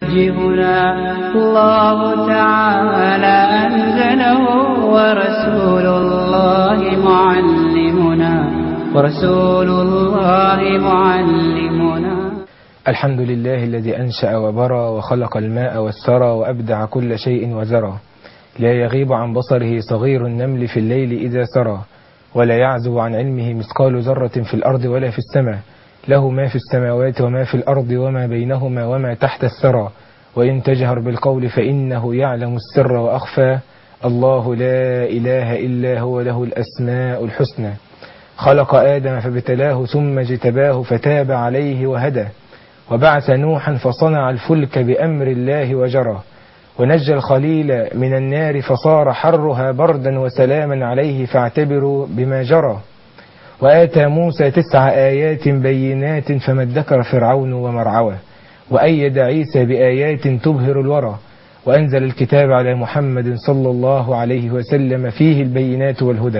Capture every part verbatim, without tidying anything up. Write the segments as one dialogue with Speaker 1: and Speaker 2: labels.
Speaker 1: يوجهنا الله تعالى أنزله ورسول الله معلمنا ورسول الله معلمنا.
Speaker 2: الحمد لله الذي أنشأ وبرى وخلق الماء والثرى وأبدع كل شيء وزرى، لا يغيب عن بصره صغير النمل في الليل إذا سرى، ولا يعزب عن علمه مثقال ذرة في الأرض ولا في السماء، له ما في السماوات وما في الأرض وما بينهما وما تحت الثرى، وإن تجهر بالقول فإنه يعلم السر وأخفى، الله لا إله إلا هو له الأسماء الحسنى. خلق آدم فابتلاه ثم اجتباه فتاب عليه وهدى، وبعث نوحا فصنع الفلك بأمر الله وجرى، ونجى الخليل من النار فصار حرها بردا وسلاما عليه فاعتبروا بما جرى، وآتى موسى تسع آيات بينات فما ادكر فرعون ومرعوى، وأيد عيسى بآيات تبهر الورى، وأنزل الكتاب على محمد صلى الله عليه وسلم فيه البينات والهدى.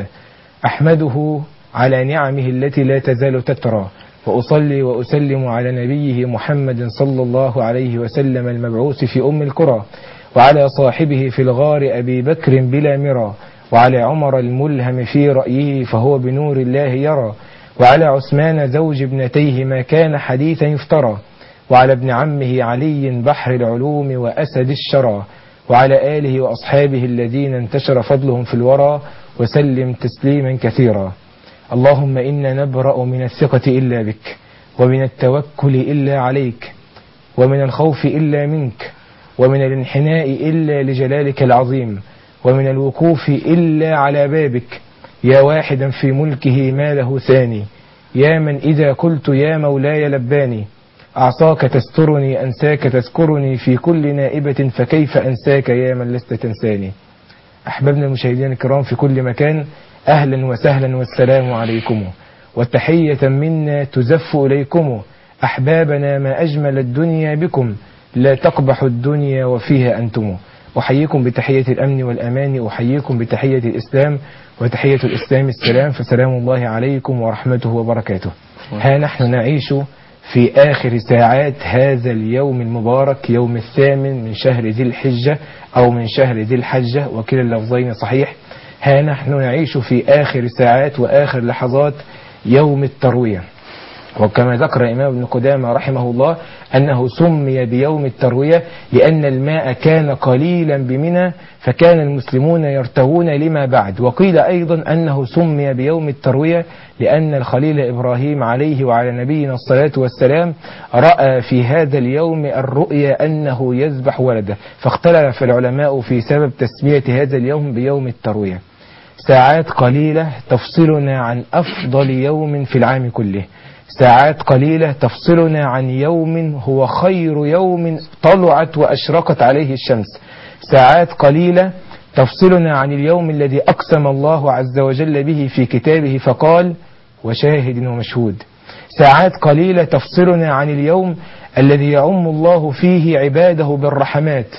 Speaker 2: أحمده على نعمه التي لا تزال تترى، وأصلي وأسلم على نبيه محمد صلى الله عليه وسلم المبعوث في أم القرى، وعلى صاحبه في الغار أبي بكر بلا مرى، وعلى عمر الملهم في رأيه فهو بنور الله يرى، وعلى عثمان زوج ابنتيه ما كان حديثا يفترى، وعلى ابن عمه علي بحر العلوم وأسد الشرى، وعلى آله وأصحابه الذين انتشر فضلهم في الورى، وسلم تسليما كثيرا. اللهم إنا نبرأ من الثقة إلا بك، ومن التوكل إلا عليك، ومن الخوف إلا منك، ومن الانحناء إلا لجلالك العظيم، ومن الوقوف إلا على بابك، يا واحدا في ملكه ما له ثاني، يا من إذا قلت يا مولاي لباني، أعصاك تسترني أنساك تذكرني في كل نائبة فكيف أنساك يا من لست تنساني. أحبابنا المشاهدين الكرام في كل مكان، أهلا وسهلا والسلام عليكم، والتحية منا تزف إليكم، أحبابنا ما أجمل الدنيا بكم، لا تقبح الدنيا وفيها أنتم. أحييكم بتحية الأمن والأمان، أحييكم بتحية الإسلام، وتحية الإسلام السلام، فسلام الله عليكم ورحمته وبركاته. ها نحن نعيش في آخر ساعات هذا اليوم المبارك، يوم الثامن من شهر ذي الحجة أو من شهر ذي الحجة، وكلا اللفظين صحيح. ها نحن نعيش في آخر ساعات وآخر لحظات يوم التروية، وكما ذكر الإمام ابن قدامة رحمه الله أنه سمي بيوم التروية لأن الماء كان قليلا بمنى فكان المسلمون يرتوون لما بعد، وقيل أيضا أنه سمي بيوم التروية لأن الخليل إبراهيم عليه وعلى نبينا الصلاة والسلام رأى في هذا اليوم الرؤيا أنه يذبح ولده، فاختلف العلماء في سبب تسمية هذا اليوم بيوم التروية. ساعات قليلة تفصلنا عن أفضل يوم في العام كله، ساعات قليلة تفصلنا عن يوم هو خير يوم طلعت وأشرقت عليه الشمس، ساعات قليلة تفصلنا عن اليوم الذي أقسم الله عز وجل به في كتابه فقال وشاهد ومشهود، ساعات قليلة تفصلنا عن اليوم الذي يعم الله فيه عباده بالرحمات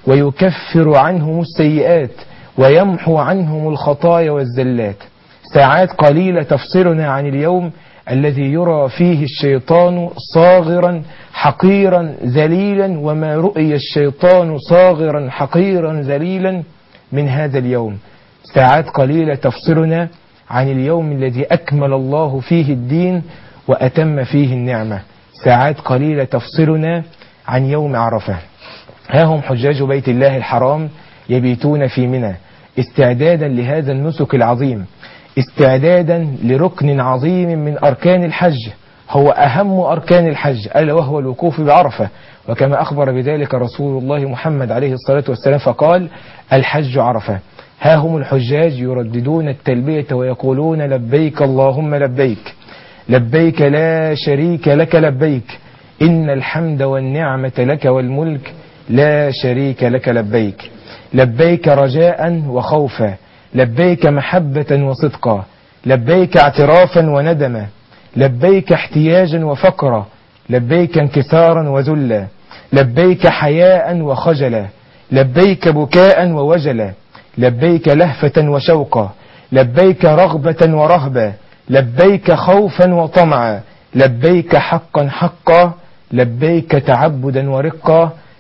Speaker 2: ويكفر عنهم السيئات ويمحو عنهم الخطايا والزلات، ساعات قليلة تفصلنا عن اليوم الذي يرى فيه الشيطان صاغرا حقيرا ذليلا، وما رؤي الشيطان صاغرا حقيرا ذليلا من هذا اليوم، ساعات قليلة تفصلنا عن اليوم الذي أكمل الله فيه الدين وأتم فيه النعمة، ساعات قليلة تفصلنا عن يوم عرفة. ها هم حجاج بيت الله الحرام يبيتون في منى استعدادا لهذا النسك العظيم، استعدادا لركن عظيم من أركان الحج، هو أهم أركان الحج ألا وهو الوقوف بعرفة، وكما أخبر بذلك رسول الله محمد عليه الصلاة والسلام فقال الحج عرفة. ها هم الحجاج يرددون التلبية ويقولون لبيك اللهم لبيك، لبيك لا شريك لك لبيك، إن الحمد والنعمة لك والملك لا شريك لك لبيك، لبيك رجاء وخوفا، لبيك محبة وصدقا، لبيك اعترافا وندما، لبيك احتياجا وفقرا، لبيك انكسارا وذلا، لبيك حياء وخجلا، لبيك بكاء ووجلا، لبيك لهفة وشوقا، لبيك رغبة ورهبا، لبيك خوفا وطمعا، لبيك حقا حقا، لبيك تعبدا ورقا،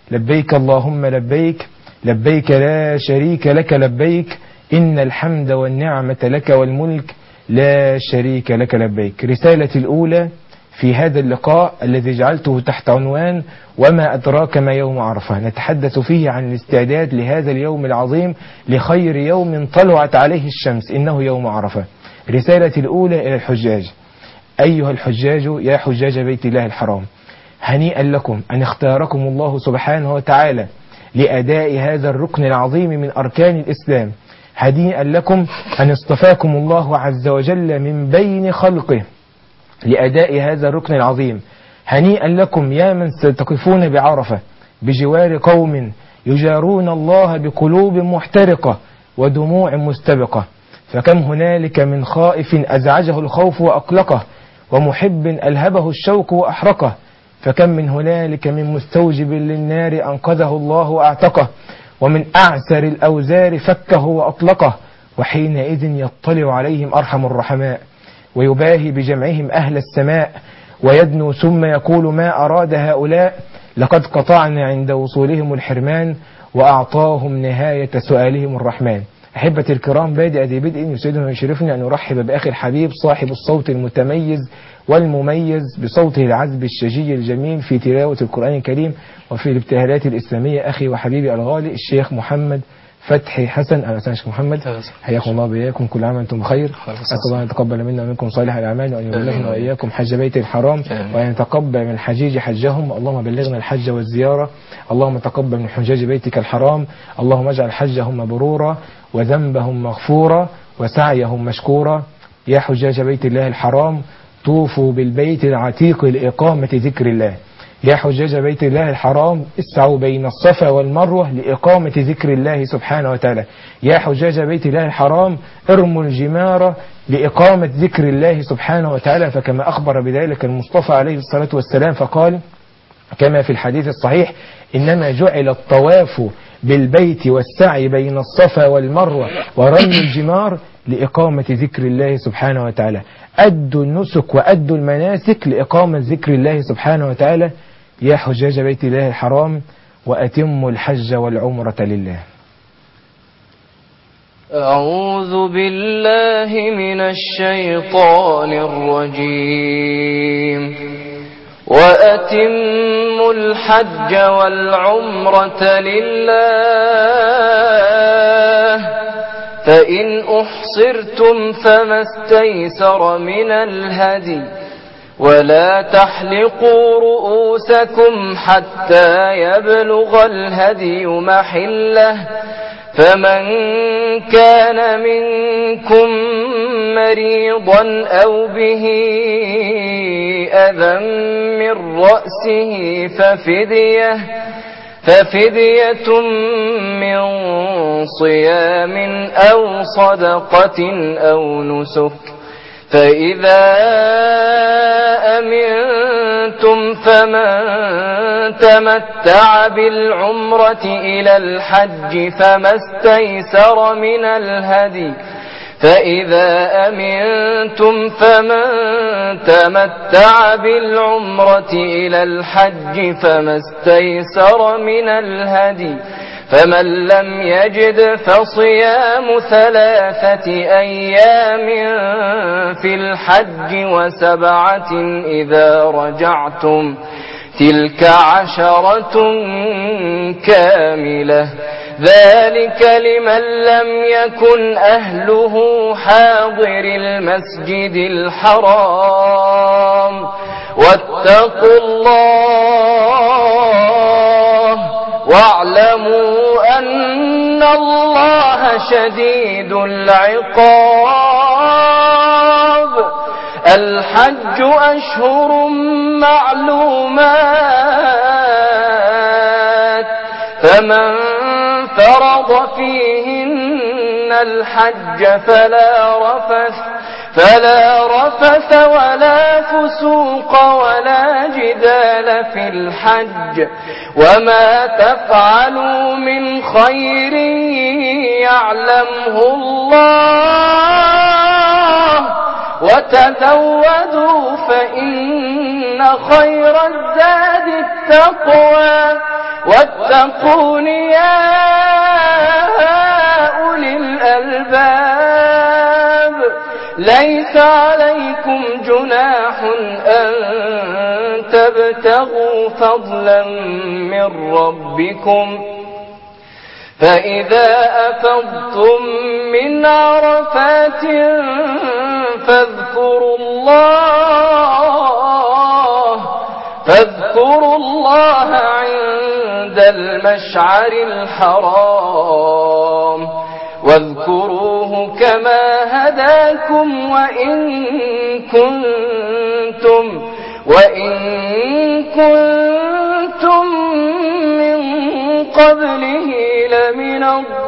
Speaker 2: لبيك اللهم لبيك لبيك لا شريك لك لبيك إن الحمد والنعمة لك والملك لا شريك لك لبيك. رسالتي الأولى في هذا اللقاء الذي جعلته تحت عنوان وما أدراك ما يوم عرفة، نتحدث فيه عن الاستعداد لهذا اليوم العظيم لخير يوم طلعت عليه الشمس، إنه يوم عرفة. رسالتي الأولى إلى الحجاج: أيها الحجاج يا حجاج بيت الله الحرام، هنيئا لكم أن اختاركم الله سبحانه وتعالى لأداء هذا الركن العظيم من أركان الإسلام. هنيئا لكم أن اصطفاكم الله عز وجل من بين خلقه لأداء هذا الركن العظيم. هنيئا لكم يا من ستقفون بعرفة بجوار قوم يجارون الله بقلوب محترقة ودموع مستبقة، فكم هنالك من خائف أزعجه الخوف وأقلقه، ومحب ألهبه الشوق وأحرقه، فكم من هنالك من مستوجب للنار أنقذه الله وأعتقه، ومن أعسر الأوزار فكه وأطلقه، وحينئذ يطلع عليهم أرحم الرحماء ويباهي بجمعهم أهل السماء ويدنو ثم يقول ما أراد هؤلاء، لقد قطعنا عند وصولهم الحرمان وأعطاهم نهاية سؤالهم الرحمن. أحبتي الكرام، بادئ ذي بدء يسعدني ويشرفني أن أرحب بأخي الحبيب صاحب الصوت المتميز والمميز بصوته العذب الشجي الجميل في تلاوة القرآن الكريم وفي الابتهالات الإسلامية، أخي وحبيبي الغالي الشيخ محمد فتحي حسن. أهلا وسهلا شيخ محمد، حياكم الله وبياكم، كل عام وأنتم بخير. أسأل الله أن يتقبل منا ومنكم صالح الأعمال، وأن يبلغنا وإياكم حج بيت الحرام، وأن يتقبل من الحجيج حجهم. اللهم بلغنا الحج والزيارة، اللهم تقبل من حجاج بيتك الحرام، اللهم اجعل حجهم مبرورا وذنبهم مغفورا وسعيهم مشكورا. يا حجاج بيت الله الحرام، طوفوا بالبيت العتيق لإقامة ذكر الله. يا حجاج بيت الله الحرام، اسعوا بين الصفا والمروة لإقامة ذكر الله سبحانه وتعالى. يا حجاج بيت الله الحرام، ارموا الجمار لإقامة ذكر الله سبحانه وتعالى، فكما أخبر بذلك المصطفى عليه الصلاة والسلام فقال كما في الحديث الصحيح: إنما جعل الطواف بالبيت والسعي بين الصفا والمروة ورمي الجمار لإقامة ذكر الله سبحانه وتعالى. أدوا النسك وأدوا المناسك لإقامة ذكر الله سبحانه وتعالى. يا حجاج بيت الله الحرام، وأتموا الحج والعمرة لله.
Speaker 3: أعوذ بالله من الشيطان الرجيم. وأتموا الحج والعمرة لله، فإن أحصرتم فما استيسر من الهدي، ولا تحلقوا رؤوسكم حتى يبلغ الهدي محله، فمن كان منكم مريضا أو به أذى من رأسه ففدية ففدية من صيام أو صدقة أو نسك، فإذا أمنتم فمن تمتع بالعمرة إلى الحج فما استيسر من الهدي، فإذا أمنتم فمن تمتع بالعمرة إلى الحج فما استيسر من الهدي، فمن لم يجد فصيام ثلاثة أيام في الحج وسبعة إذا رجعتم، تلك عشرة كاملة، ذلك لمن لم يكن أهله حاضر المسجد الحرام. واتقوا الله واعلموا أن الله شديد العقاب. الحج أشهر معلومات، فمن فرض فيهن الحج فلا رفث فلا رفث ولا فسوق ولا جدال في الحج، وما تفعلوا من خير يعلمه الله، وتزودوا فإن خير الزاد التقوى، واتقون يا أولي الألباب ليس عليكم جناح أن تبتغوا فضلا من ربكم فإذا أفضتم من عرفات فاذكروا الله فاذكروا الله عند المشعر الحرام واذكروه كما هداكم وإن كنتم وإن كنتم من قبله لمن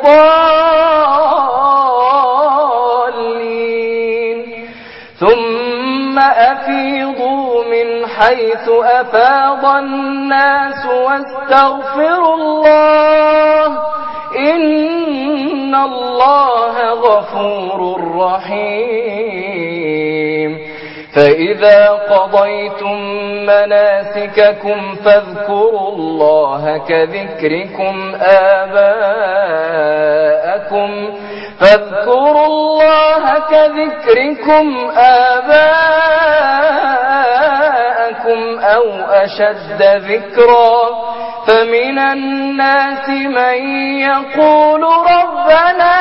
Speaker 3: الضالين ثم أفيضوا من حيث أفاض الناس واستغفروا الله إن الله غفور رحيم فإذا قضيتم مناسككم فاذكروا الله كذكركم آباءكم فاذكروا الله كذكركم آباءكم أو أشد ذكرا فمن الناس من يقول ربنا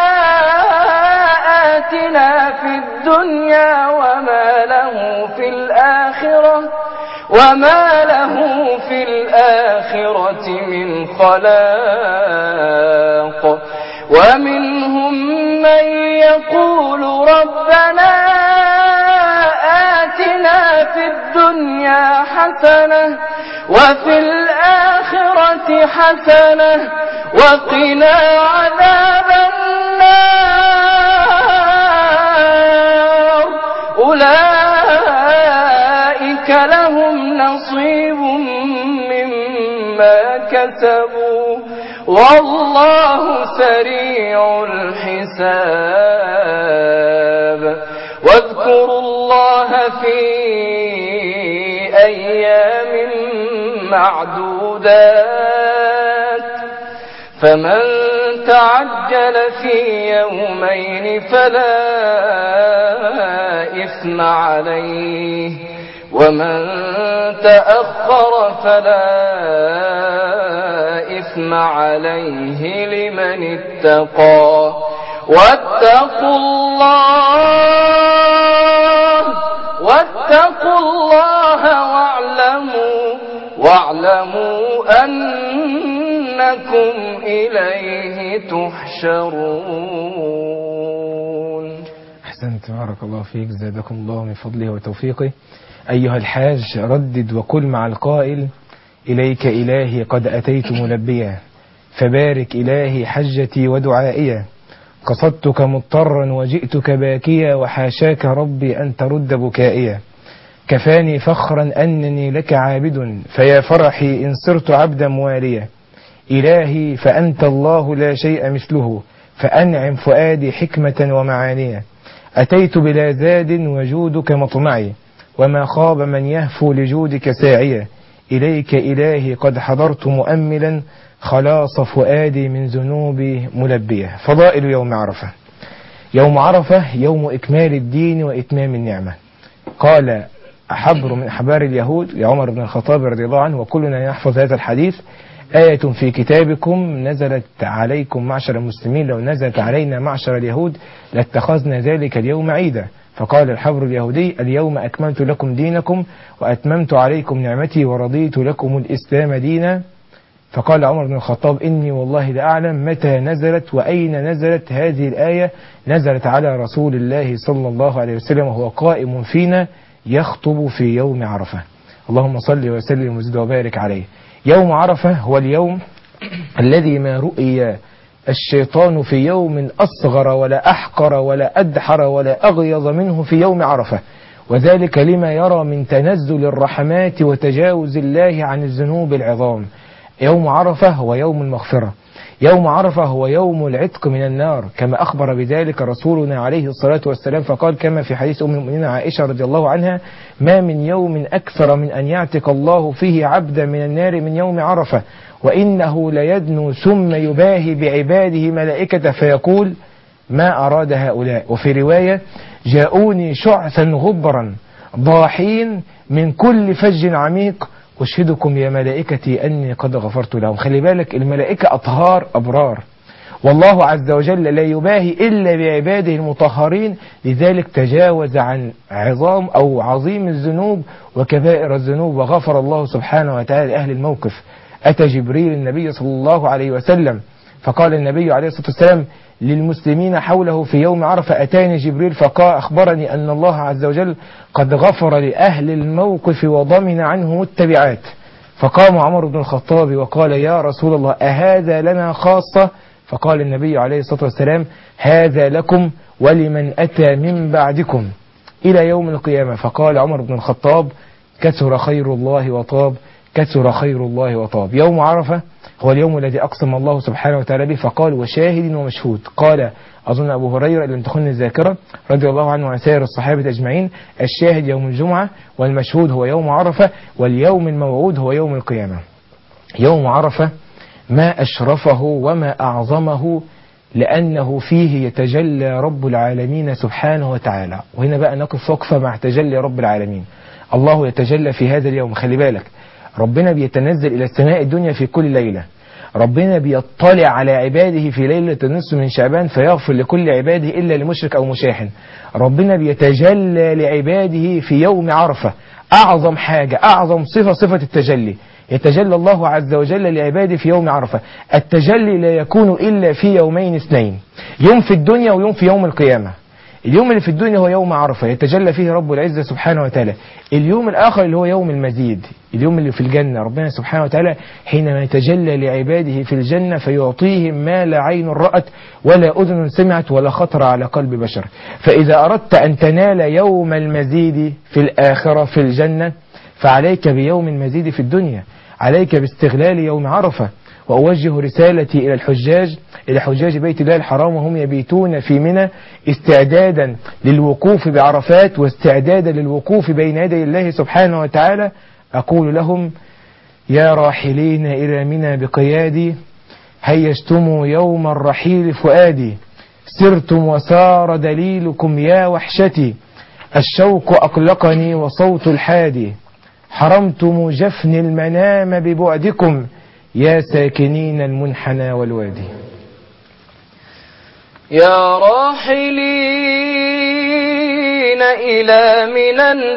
Speaker 3: آتنا في الدنيا وما له في الآخرة وما له في الآخرة من خلاق ومنهم من يقول ربنا آتنا في الدنيا حسنة وفي الآخرة حسنة وقنا عذاب النار أولئك لهم نصيب مما كسبوا والله سريع الحساب واذكروا الله في أيام معدودات فمن تعجل في يومين فلا إثم عليه ومن تأخر فلا إثم عليه لمن اتقى واتقوا الله واتقوا الله واعلموا واعلموا أنكم إليه تحشرون.
Speaker 2: أحسنت بارك الله فيك زادكم الله من فضله وتوفيقه. أيها الحاج ردد وقل مع القائل إليك إلهي قد أتيت ملبيا فبارك إلهي حجتي ودعائيا قصدتك مضطرا وجئتك باكيا وحاشاك ربي أن ترد بكائيا كفاني فخرا أنني لك عابد فيا فرحي إن صرت عبدا مواليا إلهي فأنت الله لا شيء مثله فأنعم فؤادي حكمة ومعانيا أتيت بلا زاد وجودك مطمعي وما خاب من يهفو لجودك ساعيا إليك إلهي قد حضرت مؤملا خلاص فؤادي من ذنوبي ملبية. فضائل يوم عرفة. يوم عرفة يوم إكمال الدين وإتمام النعمة. قال حبر من أحبار اليهود لعمر بن الخطاب رضي الله عنه وكلنا يحفظ هذا الحديث آية في كتابكم نزلت عليكم معشر المسلمين لو نزلت علينا معشر اليهود لاتخذنا ذلك اليوم عيدا. فقال الحبر اليهودي اليوم أكملت لكم دينكم وأتممت عليكم نعمتي ورضيت لكم الإسلام دينا. فقال عمر بن الخطاب إني والله لا أعلم متى نزلت وأين نزلت هذه الآية. نزلت على رسول الله صلى الله عليه وسلم وهو قائم فينا يخطب في يوم عرفة. اللهم صل وسلم وزد وبارك عليه. يوم عرفة هو اليوم الذي ما رؤي الشيطان في يوم أصغر ولا أحقر ولا أدحر ولا أغيظ منه في يوم عرفة، وذلك لما يرى من تنزل الرحمات وتجاوز الله عن الذنوب العظام. يوم عرفة هو يوم المغفرة، يوم عرفة هو يوم العتق من النار كما أخبر بذلك رسولنا عليه الصلاة والسلام، فقال كما في حديث أم المؤمنين عائشة رضي الله عنها: ما من يوم أكثر من أن يعتق الله فيه عبدا من النار من يوم عرفة، وإنه ليدنو ثم يباهي بعباده ملائكة فيقول ما أراد هؤلاء. وفي رواية جاءوني شعثا غبرا ضاحين من كل فج عميق أشهدكم يا ملائكتي أني قد غفرت لهم. خلي بالك الملائكة أطهار أبرار، والله عز وجل لا يباهي إلا بعباده المطهرين، لذلك تجاوز عن عظام أو عظيم الذنوب وكبائر الذنوب وغفر الله سبحانه وتعالى لأهل الموقف. أتى جبريل النبي صلى الله عليه وسلم فقال النبي عليه الصلاة والسلام للمسلمين حوله في يوم عرفة أتاني جبريل فقال أخبرني أن الله عز وجل قد غفر لأهل الموقف وضمن عنهم التبعات. فقام عمر بن الخطاب وقال يا رسول الله أهذا لنا خاصة؟ فقال النبي عليه الصلاة والسلام هذا لكم ولمن أتى من بعدكم إلى يوم القيامة. فقال عمر بن الخطاب كثر خير الله وطاب، كثر خير الله وطاب. يوم عرفة هو اليوم الذي أقسم الله سبحانه وتعالى به، فقال وشاهد ومشهود. قال أظن أبو هريرة لم تخن الذاكرة رضي الله عنه وعن سائر الصحابة أجمعين الشاهد يوم الجمعة والمشهود هو يوم عرفة واليوم الموعود هو يوم القيامة. يوم عرفة ما أشرفه وما أعظمه لأنه فيه يتجلى رب العالمين سبحانه وتعالى. وهنا بقى نقف وقفة مع تجلي رب العالمين. الله يتجلى في هذا اليوم. خلي بالك ربنا بيتنزل إلى السماء الدنيا في كل ليلة، ربنا بيطلع على عباده في ليلة النصف من شعبان فيغفر لكل عباده إلا لمشرك أو مشاحن، ربنا بيتجلى لعباده في يوم عرفة. أعظم حاجة أعظم صفة صفة التجلي، يتجلى الله عز وجل لعباده في يوم عرفة. التجلي لا يكون إلا في يومين اثنين، يوم في الدنيا ويوم في يوم القيامة. اليوم اللي في الدنيا هو يوم عرفة يتجلى فيه رب العزة سبحانه وتعالى، اليوم الآخر اللي هو يوم المزيد، اليوم اللي في الجنة ربنا سبحانه وتعالى حينما يتجلى لعباده في الجنة فيعطيهم ما لا عين رأت ولا أذن سمعت ولا خطر على قلب بشر. فإذا أردت أن تنال يوم المزيد في الآخرة في الجنة فعليك بيوم المزيد في الدنيا، عليك باستغلال يوم عرفة. وأوجه رسالتي إلى الحجاج إلى حجاج بيت الله الحرام وهم يبيتون في منى استعدادا للوقوف بعرفات واستعدادا للوقوف بين يدي الله سبحانه وتعالى، أقول لهم يا راحلين إلى منى بقيادي هيجتم يوم الرحيل فؤادي، سرتم وسار دليلكم يا وحشتي، الشوق أقلقني وصوت الحادي، حرمتم جفن المنام ببعدكم يا ساكنين المنحنى والوادي.
Speaker 3: يا راحلين إلى منى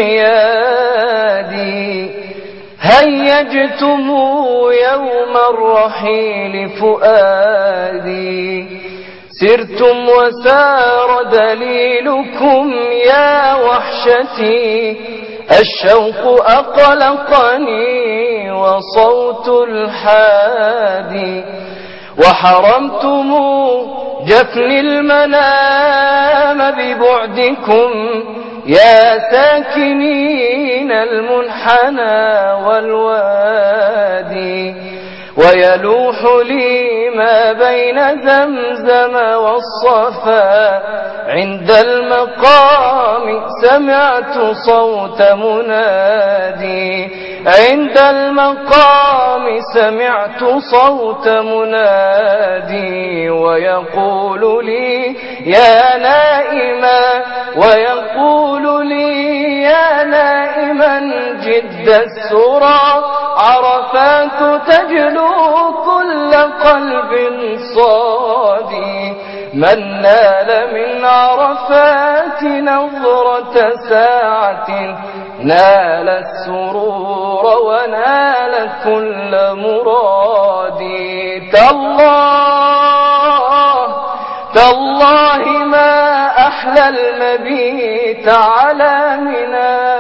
Speaker 3: بقيادي هيجتم يوم الرحيل فؤادي، سرتم وسار دليلكم يا وحشتي، الشوق أقلقني وصوت الحادي، وحرمتم جفن المنام ببعدكم يا ساكنين المنحنى والوادي، ويلوح لي ما بين زمزم والصفا، عند المقام سمعت صوت منادي، عند المقام سمعت صوت منادي، ويقول لي يا نائما ويقول لي يا نائما جد السرى، عرفات تجلو كل قلب صادي، من نال من عرفات نظرة ساعة نال السرور ونال كل مرادي. تالله تالله ما أحلى المبيت على منى،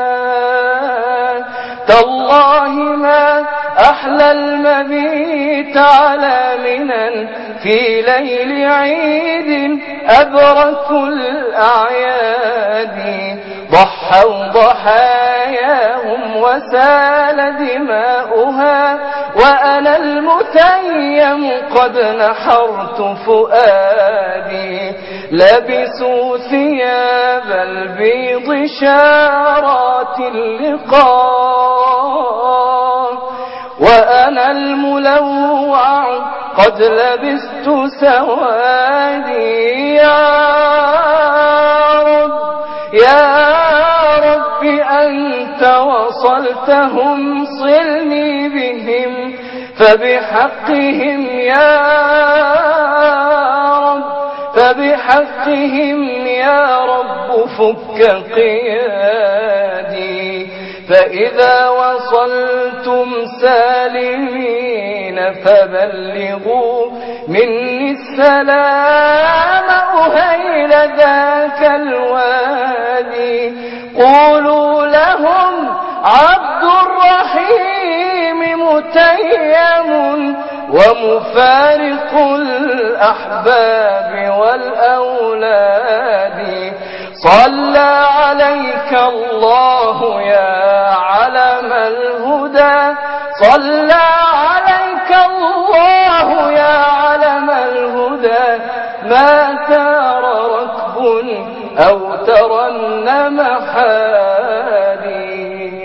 Speaker 3: تالله ما أحلى المبيت على منى في ليل عيد أبرك الأعياد، ضحوا ضحاياهم وسال دماؤها، وأنا المتيم قد نحرت فؤادي، لبسوا ثياب البيض شارات اللقاء، وأنا الملوع قد لبست سوادي. يا رب يا رب أنت وصلتهم صلني بهم فبحقهم يا رب فبحقهم يا رب فك قيادي. فإذا وصلتم سالمين فبلغوا مني السلام أهيل ذاك الوادي. قولوا لهم عبد الرحيم متيم ومفارق الأحباب والأولاد. صلى عليك الله يا علم الهدى صلى عليك الله يا علم الهدى ما ثار ركب أو ترنم حادي.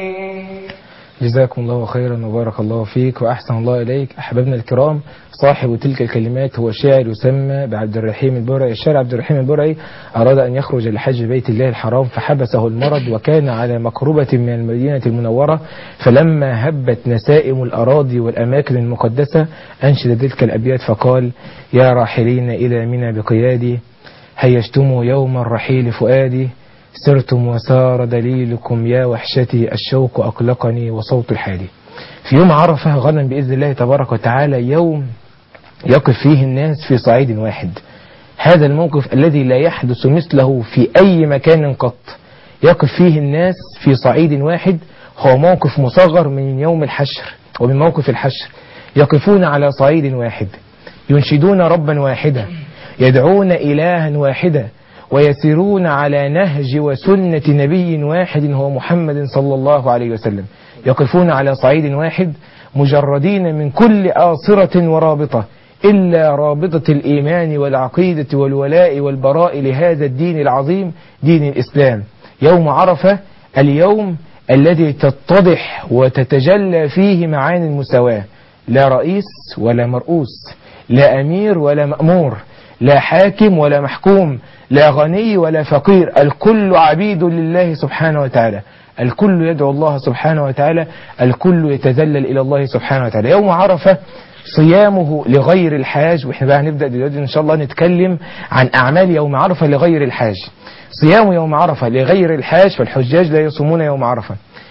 Speaker 2: جزاكم الله خيرا وبارك الله فيك وأحسن الله إليك. أحبابنا الكرام، صاحب تلك الكلمات هو شاعر يسمى بعبد الرحيم البرعي. الشاعر عبد الرحيم البرعي أراد أن يخرج لحج بيت الله الحرام فحبسه المرض، وكان على مقربة من المدينة المنورة، فلما هبت نسائم الأراضي والأماكن المقدسة أنشد تلك الأبيات فقال: يا راحلين إلى منى بقيادي هيجتم يوم الرحيل فؤادي سرتم وسار دليلكم يا وحشتي الشوق أقلقني وصوت الحادي. في يوم عرفة غدا بإذن الله تبارك وتعالى يوم يقف فيه الناس في صعيد واحد. هذا الموقف الذي لا يحدث مثله في أي مكان قط، يقف فيه الناس في صعيد واحد، هو موقف مصغر من يوم الحشر ومن موقف الحشر. يقفون على صعيد واحد، ينشدون ربا واحدا، يدعون إلها واحدا، ويسيرون على نهج وسنة نبي واحد هو محمد صلى الله عليه وسلم. يقفون على صعيد واحد مجردين من كل آصرة ورابطة إلا رابطة الإيمان والعقيدة والولاء والبراء لهذا الدين العظيم دين الإسلام. يوم عرفة اليوم الذي تتضح وتتجلى فيه معاني المساواة، لا رئيس ولا مرؤوس، لا أمير ولا مأمور، لا حاكم ولا محكوم، لا غني ولا فقير، الكل عبيد لله سبحانه وتعالى، الكل يدعو الله سبحانه وتعالى، الكل يتذلل إلى الله سبحانه وتعالى. يوم عرفة صيامه لغير الحاج، وإحنا بقى هنبدأ دلوقتي إن شاء الله نتكلم عن أعمال يوم عرفة لغير الحاج. صيام يوم عرفة لغير الحاج، فالحجاج لا يصومون يوم عرفة.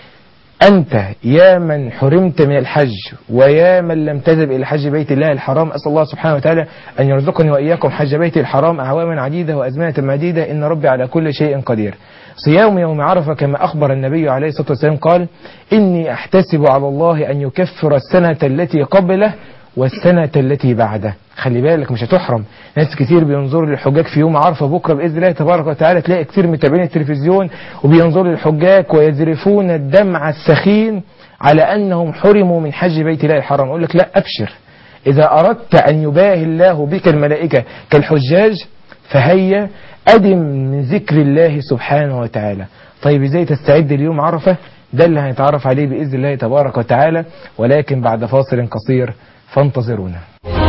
Speaker 2: أنت يا من حرمت من الحج ويا من لم تذهب إلى حج بيت الله الحرام، أسأل الله سبحانه وتعالى أن يرزقني وإياكم حج بيت الحرام أعواما عديدة وأزمنة مديدة، إن ربي على كل شيء قدير. صيام يوم عرفة كما أخبر النبي عليه الصلاة والسلام قال: إني أحتسب على الله أن يكفر السنة التي قبله والسنة التي بعده. خلي بالك مش هتحرم. ناس كتير بينظروا للحجاج في يوم عرفة بكرة بإذن الله تبارك وتعالى، تلاقي كتير متابعين التلفزيون وبينظروا للحجاج ويذرفون الدمع السخين على أنهم حرموا من حج بيت الله الحرام. أقول لك لا، أبشر، إذا أردت أن يباهي الله بك الملائكة كالحجاج فهيا أدم من ذكر الله سبحانه وتعالى. طيب إزاي تستعد ليوم عرفة؟ ده اللي هنتعرف عليه بإذن الله تبارك وتعالى، ولكن بعد فاصل قصير فانتظرونا.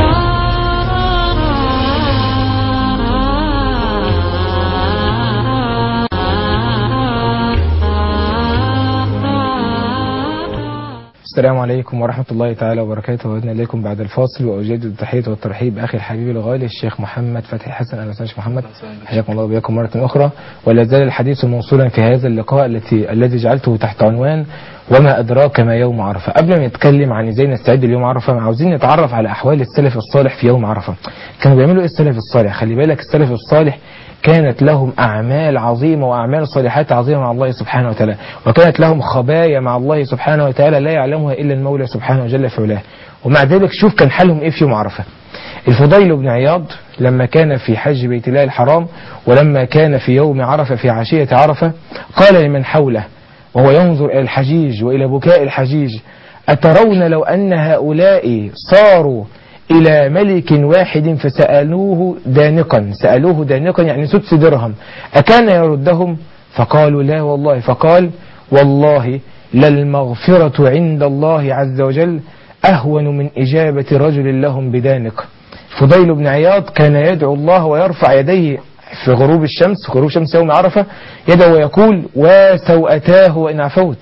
Speaker 2: السلام عليكم ورحمة الله تعالى وبركاته، وعدنا إليكم بعد الفاصل، وأجدد التحية والترحيب أخي الحبيب الغالي الشيخ محمد فتحي حسن. أهلا وسهلا محمد، حياكم الله وبياكم مرة أخرى. ولا زال الحديث موصولا في هذا اللقاء التي الذي جعلته تحت عنوان وما أدراك ما يوم عرفة. قبل ما نتكلم عن إزاي نستعد ليوم عرفة، عاوزين نتعرف على أحوال السلف الصالح في يوم عرفة. كانوا بيعملوا إيه السلف الصالح؟ خلي بالك السلف الصالح كانت لهم أعمال عظيمة وأعمال صالحات عظيمة مع الله سبحانه وتعالى، وكانت لهم خبايا مع الله سبحانه وتعالى لا يعلمها إلا المولى سبحانه وجل في علاه. ومع ذلك شوف كان حالهم إيه في يوم عرفة. الفضيل بن عياض لما كان في حج بيت الله الحرام، ولما كان في يوم عرفة في عشية عرفة، قال لمن حوله وهو ينظر إلى الحجيج وإلى بكاء الحجيج: أترون لو أن هؤلاء صاروا إلى ملك واحد فسألوه دانقا، سألوه دانقا يعني سدس درهم، أكان يردهم؟ فقالوا لا والله. فقال: والله للمغفرة عند الله عز وجل أهون من إجابة رجل لهم بدانق. فضيل بن عياض كان يدعو الله ويرفع يديه في غروب الشمس، غروب شمس يوم عرفة، يدعو ويقول وسوأتاه وإن عفوت،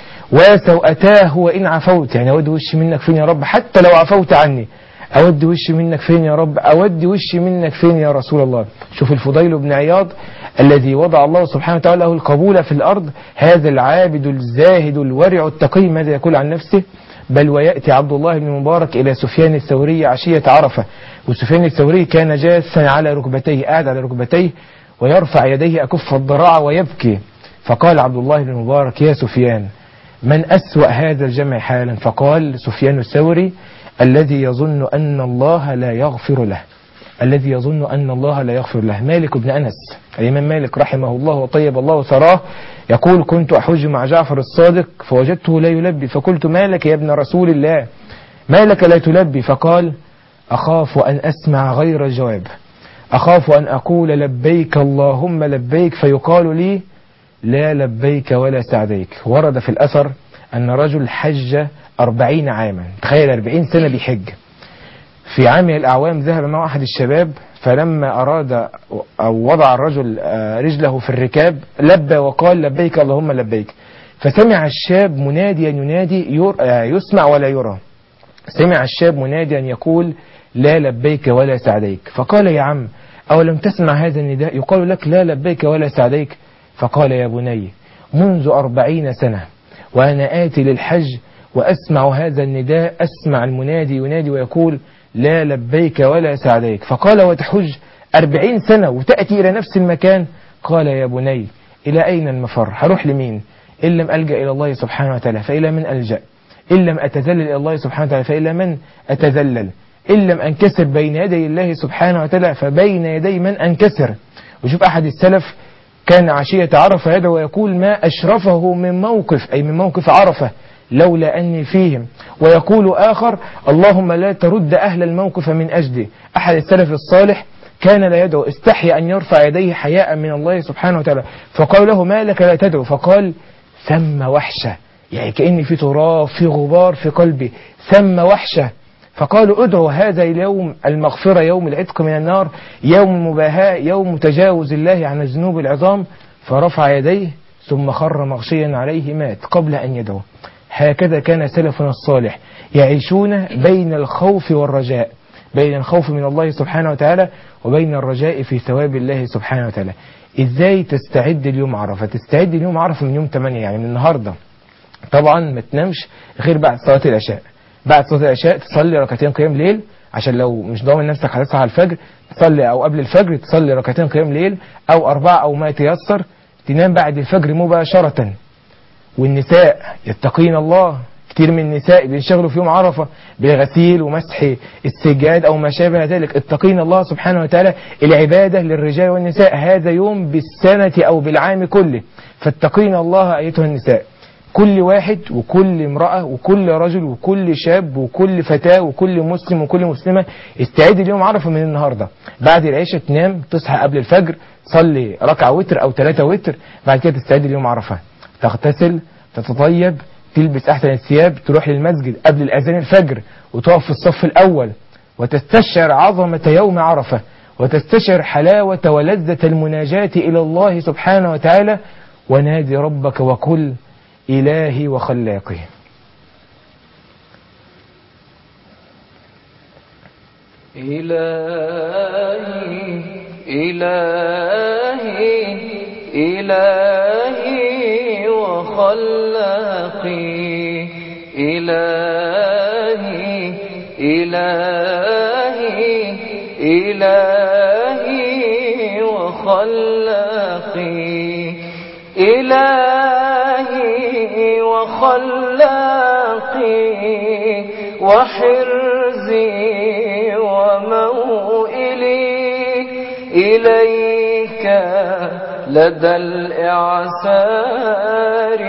Speaker 2: وسوأتاه وإن عفوت، يعني أود وشي منك فين يا رب حتى لو عفوت عني، أود وشي منك فين يا رب، أود وشي منك فين يا رسول الله. شوف الفضيل بن عياض الذي وضع الله سبحانه وتعالى له القبول في الأرض، هذا العابد الزاهد الورع التقي ماذا يقول عن نفسه؟ بل ويأتي عبد الله بن مبارك إلى سفيان الثوري عشية عرفة، وسفيان الثوري كان جالسا على ركبتيه، قاعد على ركبتيه ويرفع يديه أكف الضراعة ويبكي. فقال عبد الله بن مبارك يا سفيان من أسوأ هذا الجمع حالا؟ فقال سفيان الثوري الذي يظن أن الله لا يغفر له، الذي يظن أن الله لا يغفر له. مالك بن أنس الإمام مالك رحمه الله وطيب الله ثراه يقول كنت أحج مع جعفر الصادق فوجدته لا يلبي، فقلت ما لك يا ابن رسول الله، ما لك لا تلبي؟ فقال أخاف أن أسمع غير الجواب، أخاف أن أقول لبيك اللهم لبيك فيقال لي لا لبيك ولا سعديك. ورد في الأثر أن رجل حج أربعين عاما، تخيل أربعين سنة بيحج. في عام من الأعوام ذهب مع أحد الشباب، فلما أراد أو وضع الرجل رجله في الركاب لبى وقال لبيك اللهم لبيك، فسمع الشاب مناديا ينادي يسمع ولا يرى، سمع الشاب مناديا يقول لا لبيك ولا سعديك. فقال يا عم أولم تسمع هذا النداء يقال لك لا لبيك ولا سعديك؟ فقال يا بني منذ أربعين سنة وأنا آتي للحج وأسمع هذا النداء، أسمع المنادي ينادي ويقول لا لبيك ولا سعديك. فقال وتحج أربعين سنة وتأتي إلى نفس المكان؟ قال يا بني إلى أين المفر؟ هروح لمين؟ إن لم ألجأ إلى الله سبحانه وتعالى فإلى من ألجأ؟ إن لم أتذلل إلى الله سبحانه وتعالى فإلى من أتذلل؟ إن لم أنكسر بين يدي الله سبحانه وتعالى فبين يدي من أنكسر. وشوف أحد السلف كان عشية عرفة يدعو ويقول ما أشرفه من موقف، أي من موقف عرفة لولا أني فيهم، ويقول آخر اللهم لا ترد أهل الموقف من أجلي. أحد السلف الصالح كان لا يدعو، استحي أن يرفع يديه حياء من الله سبحانه وتعالى، فقال له ما لك لا تدعو؟ فقال ثم وحشة، يعني كأني في تراب في غبار في قلبي، ثم وحشة. فقالوا ادعو هذا اليوم المغفرة، يوم العتق من النار، يوم المباهاة، يوم تجاوز الله عن الذنوب العظام. فرفع يديه ثم خر مغشيا عليه مات قبل أن يدعو. هكذا كان سلفنا الصالح يعيشون بين الخوف والرجاء، بين الخوف من الله سبحانه وتعالى وبين الرجاء في ثواب الله سبحانه وتعالى. ازاي تستعد اليوم عرفة؟ تستعد اليوم عرفة من يوم ثمانية، يعني من النهاردة. طبعا ما تنامش غير بعد صلاة العشاء، بعد صلاة العشاء تصلي ركعتين قيام ليل، عشان لو مش ضامن نفسك هتصحى على الفجر تصلي، او قبل الفجر تصلي ركعتين قيام ليل او اربعة او ما يتيسر، تنام بعد الفجر مباشرة. والنساء يتقين الله، كتير من النساء بينشغلوا في يوم عرفة بالغسيل ومسح السجاد او ما شابه ذلك، اتقين الله سبحانه وتعالى. العبادة للرجال والنساء هذا يوم بالسنة او بالعام كله، فاتقين الله ايتها النساء. كل واحد وكل امرأة وكل رجل وكل شاب وكل فتاة وكل مسلم وكل مسلمة استعد اليوم عرفة من النهاردة. بعد العشاء تنام، تصحى قبل الفجر، تصلي ركعة وتر أو ثلاثة وتر، بعد كده تستعد اليوم عرفة، تغتسل، تتطيب، تلبس أحسن الثياب، تروح للمسجد قبل الأذان الفجر وتقف في الصف الأول وتستشعر عظمة يوم عرفة وتستشعر حلاوة ولذة المناجاة إلى الله سبحانه وتعالى. ونادي ربك وقل إلهي وخلاقي.
Speaker 3: إلهي إلهي إلهي وخلاقي، إلهي إلهي إلهي وخلاقي، إلهي وخلاقي وحرزي وموئلي إليك لدى الإعسار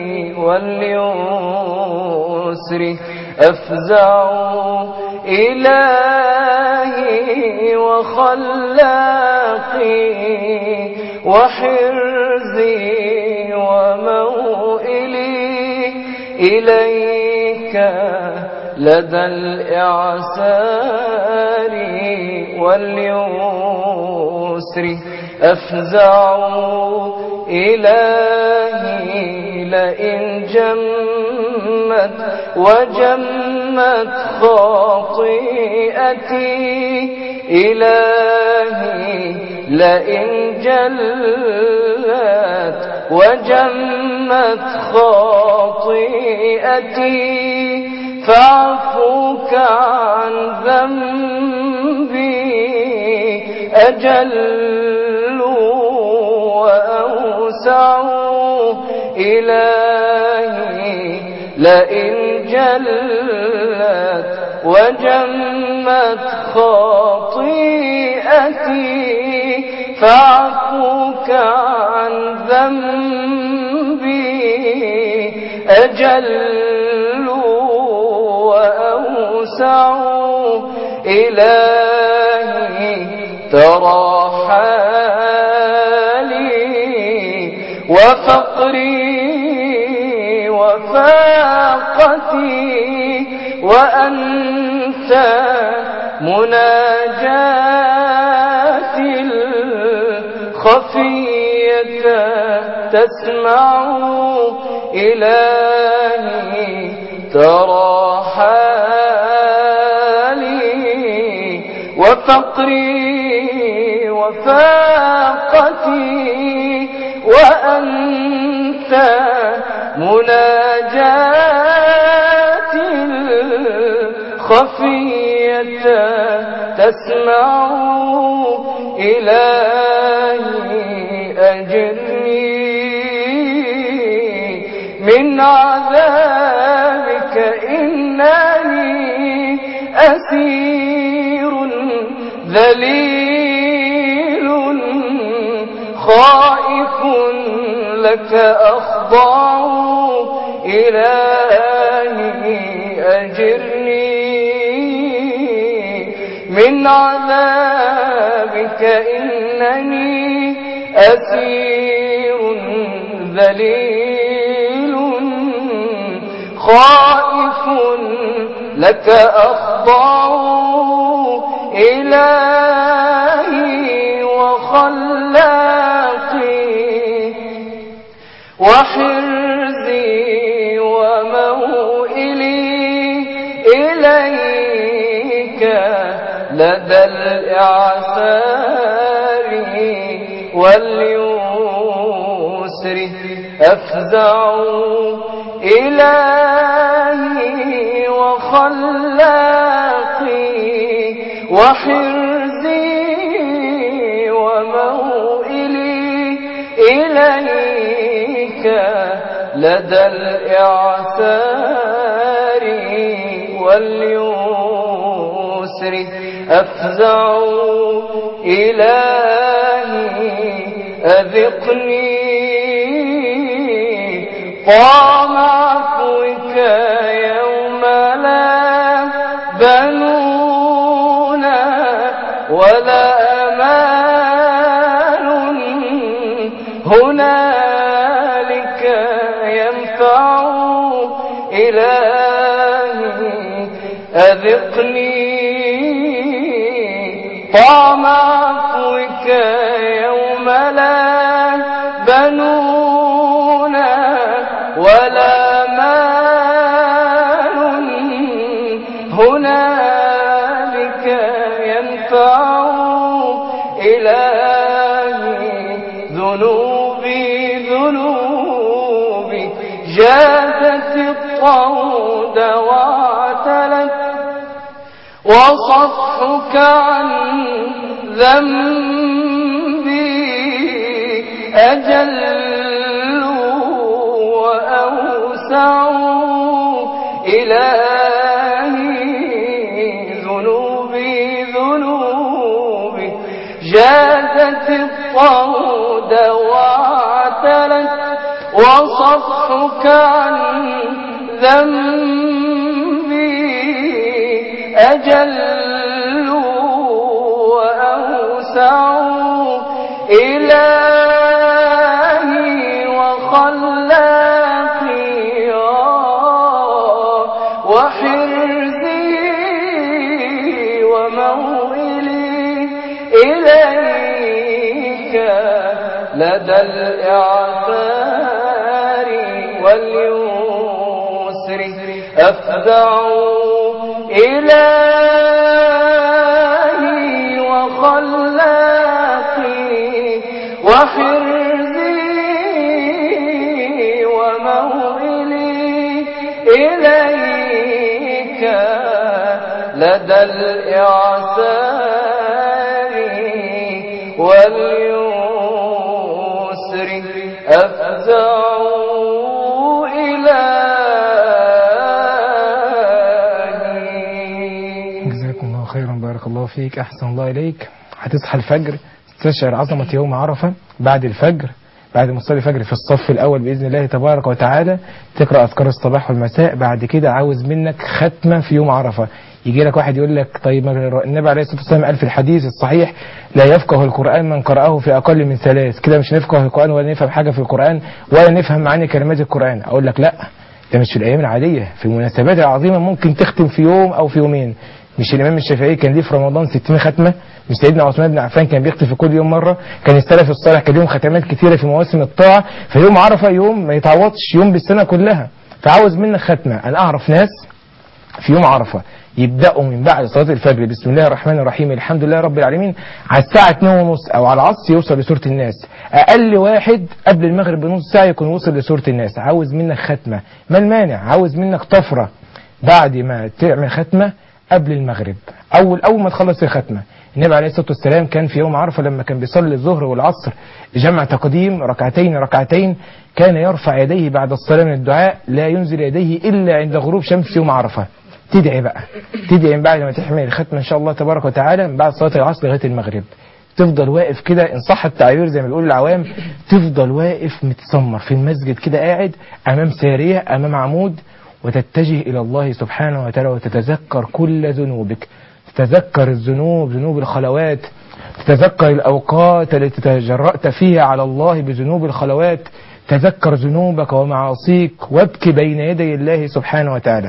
Speaker 3: واليسر أفزع، إلهي وخلاقي وحرزي وموئلي إليك لدى الإعسار واليسر أفزع إلهي لئن جمت وجمت خطيئتي إلهي لئن جلت وجمت خطيئتي فاعفوك عن ذنبي أجل وأوسع إلهي لئن جلت وجمت خطيئتي فاعفوك عن ذنبي أجل وأوسع إلهي ترى حالي وفقري وفاقتي وأنت مناجاتي الخفية تسمع إلهي ترى حالي وفقري وفاقتي وأنت مناجاتي الخفية تسمع إلهي أجرني من عذابك إنني أسير ذليل خائف لك أخضع إلهي أجرني من عذابك إنني أسير ذليل خائف لك أخضع إلهي وخلاقي وحرزي وموئلي إليك لدى الإعسار واليسر أفزع إلهي وخلاقي وحرزي وموئلي إليك لدى الإعسار واليسر أفزع إلهي أذقني طعم عفوك يوم لا بنون ولا أمان هنالك ينفع إلهي أذقني طعم عفوك يوم لا بنون ولا مال هنالك ينفع إلهي ذنوبي ذنوبي جازت الطود واعتلت وصفحك عن ذنبي أجل وأوسع إلهي ذنوبي ذنوبي جازت الطود واعتلت وصفحك عن ذنبي أجل وأوسع إلهي وخلاقي وحرزي وموئلي إليك لدى الإعثار واليسر أفزع إلهي وخلاقي وحرزي وموئلي إليك لدى الإعسار واليسر أفزع إلهي.
Speaker 2: جزاكم الله خيرا، بارك الله فيك، أحسن الله إليك. هتصحى الفجر تستشعر عظمة يوم عرفة، بعد الفجر بعد ما تصلي الفجر في الصف الأول بإذن الله تبارك وتعالى تقرأ أذكار الصباح والمساء. بعد كده عاوز منك ختمة في يوم عرفة. يجي لك واحد يقول لك طيب النبي عليه الصلاة والسلام قال في الحديث الصحيح لا يفقه القرآن من قرأه في أقل من ثلاث، كده مش نفقه القرآن ولا نفهم حاجة في القرآن ولا نفهم معاني كلمات القرآن. أقول لك لا، ده مش في الأيام العادية، في المناسبات العظيمة ممكن تختم في يوم أو في يومين. مش الإمام الشافعي كان ليه في رمضان ستين ختمة؟ مش سيدنا عثمان بن عفان كان بيختم في كل يوم مرة؟ كان السلف الصالح كان لهم ختمات كثيرة في مواسم الطاعة. فيوم عرفة يوم ما يتعوضش، يوم بالسنة كلها. فعاوز منك ختمة. أنا أعرف ناس في يوم عرفة يبدأوا من بعد صلاة الفجر بسم الله الرحمن الرحيم الحمد لله رب العالمين، على الساعة اتنين ونص أو على العصر يوصل لسورة الناس. أقل واحد قبل المغرب بنص ساعة يكون وصل لسورة الناس. عاوز منك ختمة، ما المانع؟ عاوز منك طفرة بعد ما تعمل ختمة قبل المغرب، أول أول ما تخلص الختمة. النبي عليه الصلاة والسلام كان في يوم عرفة لما كان بيصلي الظهر والعصر جمع تقديم ركعتين ركعتين كان يرفع يديه بعد الصلاة من الدعاء، لا ينزل يديه إلا عند غروب شمس يوم عرفة. تدعي بقى، تدعي من بعد ما تحمل الختمة إن شاء الله تبارك وتعالى من بعد صلاة العصر لغاية المغرب. تفضل واقف كده إن صح التعبير زي ما بيقول العوام، تفضل واقف متسمر في المسجد كده قاعد أمام سارية أمام عمود، وتتجه إلى الله سبحانه وتعالى وتتذكر كل ذنوبك، تتذكر الذنوب، ذنوب الخلوات، تتذكر الأوقات التي تجرأت فيها على الله بذنوب الخلوات، تذكر ذنوبك ومعاصيك وابكي بين يدي الله سبحانه وتعالى.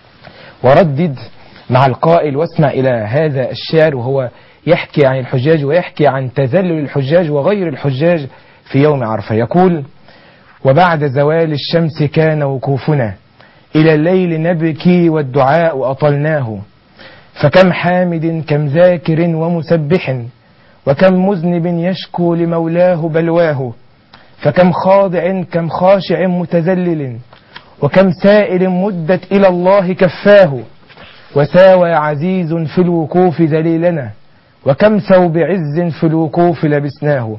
Speaker 2: وردد مع القائل واسمع إلى هذا الشعر وهو يحكي عن الحجاج ويحكي عن تذلل الحجاج وغير الحجاج في يوم عرفة. يقول: وبعد زوال الشمس كان وقوفنا إلى الليل نبكي والدعاء أطلناه، فكم حامد كم ذاكر ومسبح، وكم مذنب يشكو لمولاه بلواه، فكم خاضع كم خاشع متذلل، وكم سائل مدت إلى الله كفاه، وساوى عزيز في الوقوف ذليلنا، وكم ثوب عز في الوقوف لبسناه،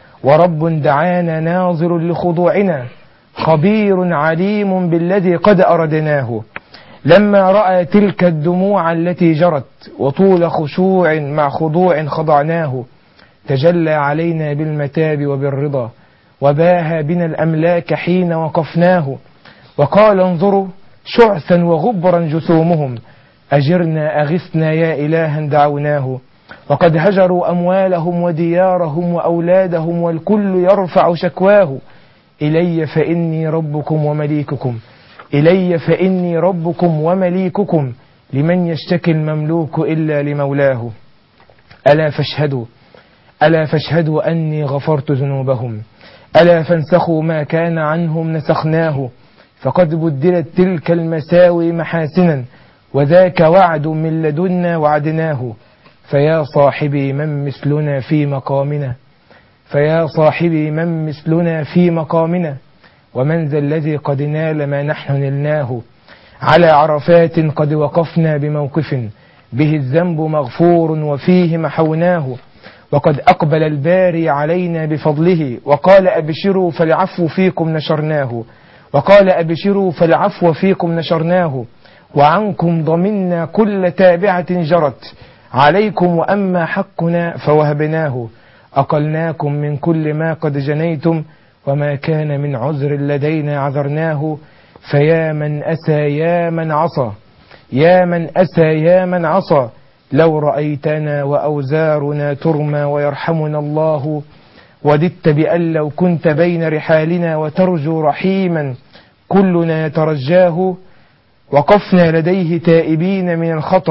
Speaker 2: ورب دعانا ناظر لخضوعنا، خبير عليم بالذي قد أردناه، لما رأى تلك الدموع التي جرت وطول خشوع مع خضوع خضعناه، تجلى علينا بالمتاب وبالرضا، وباهى بنا الأملاك حين وقفناه، وقال: انظروا شعثا وغبرا جسومهم، أجرنا أغثنا يا إلها دعوناه، وقد هجروا أموالهم وديارهم وأولادهم والكل يرفع شكواه، إلي فإني ربكم ومليككم، إلي فإني ربكم ومليككم، لمن يشتكي المملوك إلا لمولاه، ألا فاشهدوا ألا فاشهدوا أني غفرت ذنوبهم، ألا فانسخوا ما كان عنهم نسخناه، فقد بدلت تلك المساوي محاسنا، وذاك وعد من لدنا وعدناه، فيا صاحبي من مثلنا في مقامنا فيا صاحبي من مثلنا في مقامنا، ومن ذا الذي قد نال ما نحن نلناه، على عرفات قد وقفنا بموقف به الذنب مغفور وفيه محوناه، وقد أقبل الباري علينا بفضله، وقال: أبشروا فالعفو فيكم نشرناه، وقال: أبشروا فالعفو فيكم نشرناه، وعنكم ضمنا كل تابعة جرت عليكم، وأما حقنا فوهبناه، أقلناكم من كل ما قد جنيتم، وما كان من عذر لدينا عذرناه، فيا من أسى يا من عصى يا من أسى يا من عصى، لو رأيتنا وأوزارنا ترمى ويرحمنا الله، وددت بأن لو كنت بين رحالنا وترجو رحيما كلنا يترجاه، وقفنا لديه تائبين من الخطا،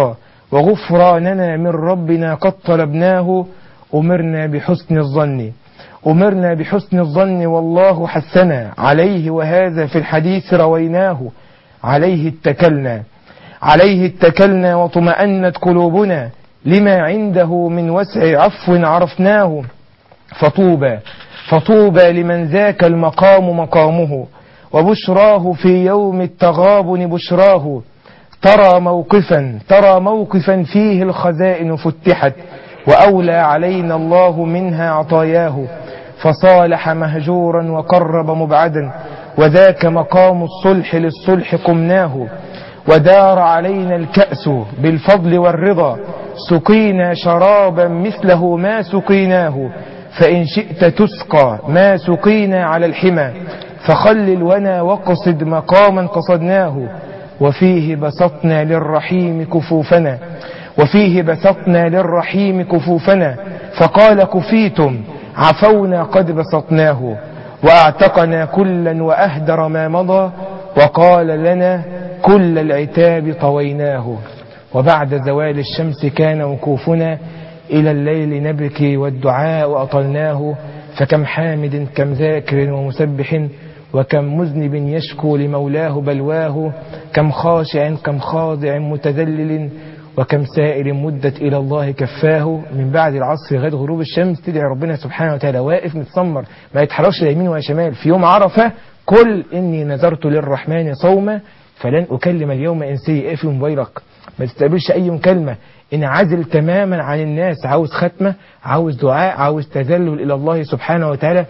Speaker 2: وغفراننا من ربنا قد طلبناه. أمرنا بحسن الظن أمرنا بحسن الظن والله حثنا عليه، وهذا في الحديث رويناه. عليه اتكلنا عليه اتكلنا وطمأنت قلوبنا، لما عنده من وسع عفو عرفناه. فطوبى فطوبى لمن ذاك المقام مقامه، وبشراه في يوم التغابن بشراه. ترى موقفا ترى موقفا فيه الخزائن فتحت، وأولى علينا الله منها عطاياه. فصالح مهجورا وقرب مبعدا، وذاك مقام الصلح للصلح قمناه. ودار علينا الكأس بالفضل والرضا، سقينا شرابا مثله ما سقيناه. فإن شئت تسقى ما سقينا على الحمى، فخلل ونا وقصد مقاما قصدناه. وفيه بسطنا للرحيم كفوفنا وفيه بسطنا للرحيم كفوفنا، فقال كفيتم عفونا قد بسطناه. وأعتقنا كلا وأهدر ما مضى، وقال لنا كل العتاب طويناه. وبعد زوال الشمس كان وقوفنا، إلى الليل نبكي والدعاء أطلناه. فكم حامد كم ذاكر ومسبح، وكم مذنب يشكو لمولاه بلواه. كم خاشع كم خاضع متذلل، وكم سائر مدت إلى الله كفاه. من بعد العصر لغاية غروب الشمس تدعي ربنا سبحانه وتعالى، واقف متسمر ما يتحركش لا يمين ولا شمال. في يوم عرفة قل إني نذرت للرحمن صوما فلن أكلم اليوم إنسي. اقفل موبايلك، ما تستقبلش أي مكالمة، انعزل تماما عن الناس. عاوز ختمة، عاوز دعاء، عاوز تذلل إلى الله سبحانه وتعالى.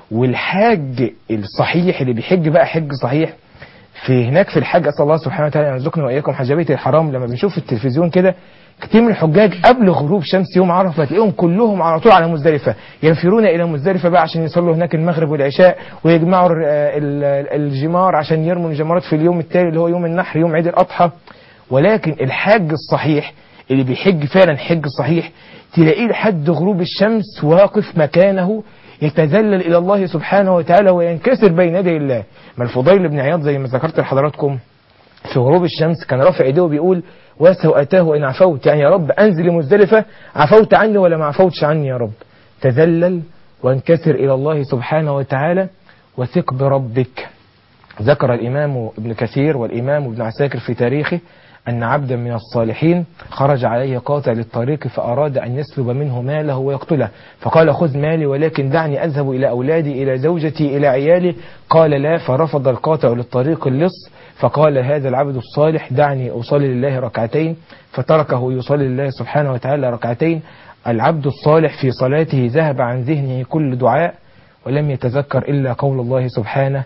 Speaker 2: والحاج الصحيح اللي بيحج بقى حج صحيح، في هناك في الحج أسأل الله سبحانه وتعالى أن يرزقنا وإياكم حج بيت الحرام. لما بنشوف في التلفزيون كده كتير من الحجاج قبل غروب شمس يوم عرفة تلاقيهم كلهم على طول على مزدلفة، ينفرون إلى مزدلفة بقى عشان يصلوا هناك المغرب والعشاء، ويجمعوا الجمار عشان يرموا الجمرات في اليوم التالي اللي هو يوم النحر، يوم عيد الأضحى. ولكن الحاج الصحيح اللي بيحج فعلا حج صحيح تلاقيه لحد غروب الشمس واقف مكانه يتذلل إلى الله سبحانه وتعالى وينكسر بين يدي الله. ما الفضيل بن عياض زي ما ذكرت لحضراتكم في غروب الشمس كان رافع ايديه وبيقول وسوءتاه وإن عفوت، يعني يا رب أنزل مزدلفة عفوت عني ولا ما عفوتش عني يا رب. تذلل وانكسر إلى الله سبحانه وتعالى وثق بربك. ذكر الإمام ابن كثير والإمام ابن عساكر في تاريخه أن عبدا من الصالحين خرج عليه قاطع للطريق فأراد أن يسلب منه ماله ويقتله، فقال خذ مالي ولكن دعني أذهب إلى أولادي إلى زوجتي إلى عيالي. قال لا، فرفض القاطع للطريق اللص، فقال هذا العبد الصالح دعني أصلي لله ركعتين، فتركه يصلي لله سبحانه وتعالى ركعتين. العبد الصالح في صلاته ذهب عن ذهنه كل دعاء ولم يتذكر إلا قول الله سبحانه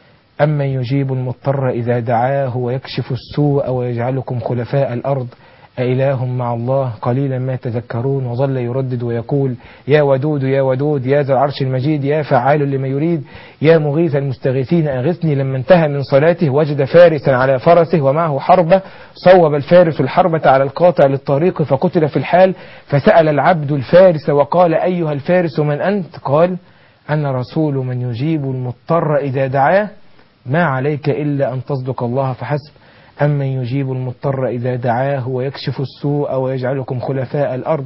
Speaker 2: أمن يجيب المضطر إذا دعاه ويكشف السوء ويجعلكم خلفاء الأرض أإله مع الله قليلا ما تذكرون. وظل يردد ويقول يا ودود يا ودود يا ذا العرش المجيد يا فعال لما يريد يا مغيث المستغيثين أغثني. لما انتهى من صلاته وجد فارسا على فرسه ومعه حربة، صوب الفارس الحربة على القاطع للطريق فقتل في الحال. فسأل العبد الفارس وقال أيها الفارس من أنت؟ قال أنا رسول من يجيب المضطر إذا دعاه، ما عليك إلا أن تصدق الله فحسب. أمن يجيب المضطر إذا دعاه ويكشف السوء ويجعلكم خلفاء الأرض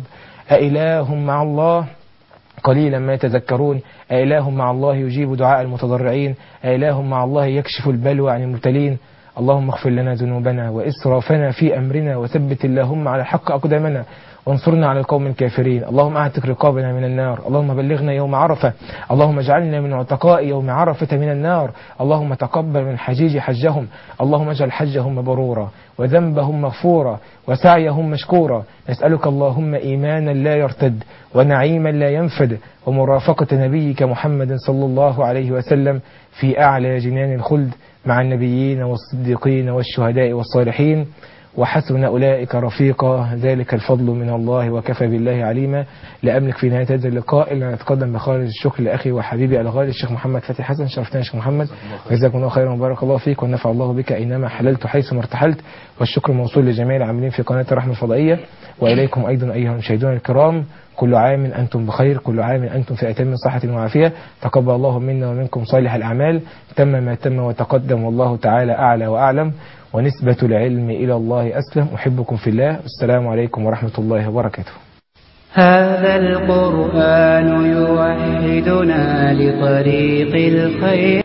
Speaker 2: أإله مع الله قليلا ما تذكرون. أإله مع الله يجيب دعاء المتضرعين، أإله مع الله يكشف البلوى عن المبتلين. اللهم اغفر لنا ذنوبنا وإسرافنا في أمرنا وثبت اللهم على الحق أقدامنا وانصرنا على القوم الكافرين. اللهم اعتق رقابنا من النار، اللهم بلغنا يوم عرفة، اللهم اجعلنا من عتقاء يوم عرفة من النار. اللهم تقبل من حجيج حجهم، اللهم اجعل حجهم مبرورا وذنبهم مغفورا وسعيهم مشكورا. نسألك اللهم إيمانا لا يرتد ونعيما لا ينفد ومرافقة نبيك محمد صلى الله عليه وسلم في أعلى جنان الخلد مع النبيين والصديقين والشهداء والصالحين، وحسن أولئك رفيقا. ذلك الفضل من الله وكفى بالله عليما. لا أملك في نهاية هذا اللقاء إلا أن أتقدم بخالص الشكر لأخي وحبيبي الغالي الشيخ محمد فتحي حسن. شرفتنا يا شيخ محمد، جزاكم الله خيرا وبارك الله فيك ونفع الله بك أينما حللت حيث ما ارتحلت. والشكر موصول لجميع العاملين في قناة الرحمة الفضائية وإليكم أيضا أيها المشاهدون الكرام. كل عام أنتم بخير، كل عام أنتم في أتم صحة وعافية. تقبل الله منا ومنكم صالح الأعمال. تم ما تم وتقدم والله تعالى أعلى وأعلم. ونسبة العلم إلى الله أسلم. أحبكم في الله. السلام عليكم ورحمة الله وبركاته.
Speaker 1: هذا القرآن يوحدنا لطريق الخير.